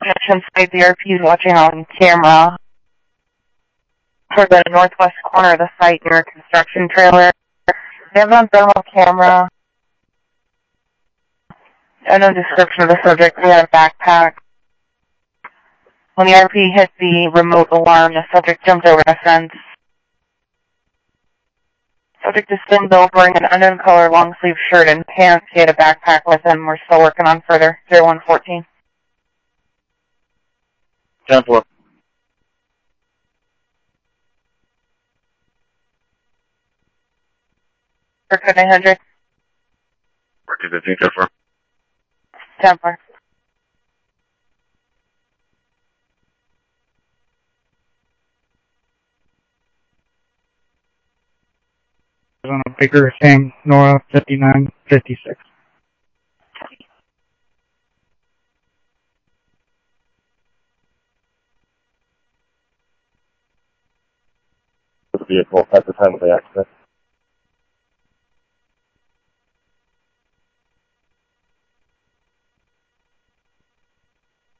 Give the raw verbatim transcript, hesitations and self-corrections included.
Connection site, the R P is watching on camera for the northwest corner of the site near a construction trailer. They have it on thermal camera. And no description of the subject. We had a backpack. When the R P hit the remote alarm, the subject jumped over the fence. Subject is still built, wearing an unknown color long sleeve shirt and pants. He had a backpack with him. We're still working on further. zero one fourteen. ten four. For code nine hundred. fourteen fifteen, ten four. ten four. On a bigger thing, Nora fifty-nine fifty-six. The vehicle at the time of the accident.